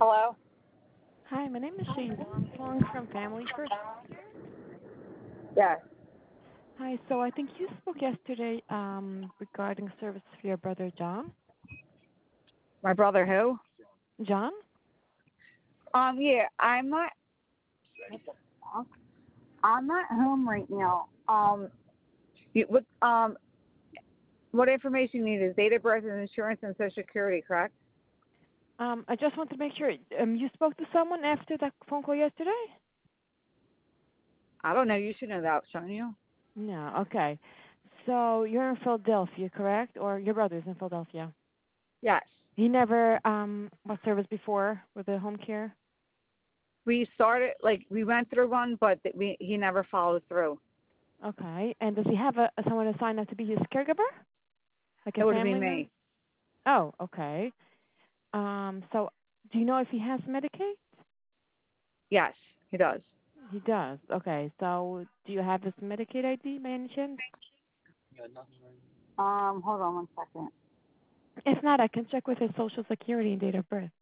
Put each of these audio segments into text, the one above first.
Hello? Hi, my name is Shane. I'm calling from Family First Healthcare. Yes. Hi, so I think you spoke yesterday regarding services for your brother John. My brother who? John? Yeah, I'm not I'm not home right now. What information you need is date of birth and insurance and social security, correct? I just want to make sure you spoke to someone after that phone call yesterday? I don't know, you should know that, shouldn't you? No, okay. So you're in Philadelphia, correct? Or your brother's in Philadelphia? Yes. He never was service before with the home care? We started we went through one but he never followed through. Okay. And does he have someone assigned up to be his caregiver? Like It a would be family member? me. Oh, okay. So do you know if he has Medicaid? Yes, he does. He does. Okay. So do you have his Medicaid ID by any chance? Hold on one second. If not, I can check with his Social Security and date of birth.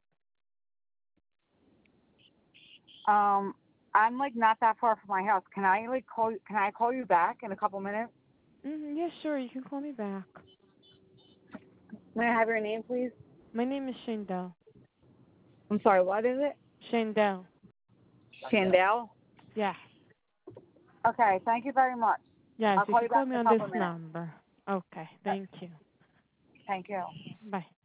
I'm not that far from my house. Can I call you back in a couple minutes? Yeah, sure. You can call me back. May I have your name, please? My name is Shandell. I'm sorry, what is it? Shandell. Chandel? Yeah. Okay, thank you very much. Yes, I'll you call can you call back me in a on this couple minutes. number. Okay. Thank you. Thank you. Bye.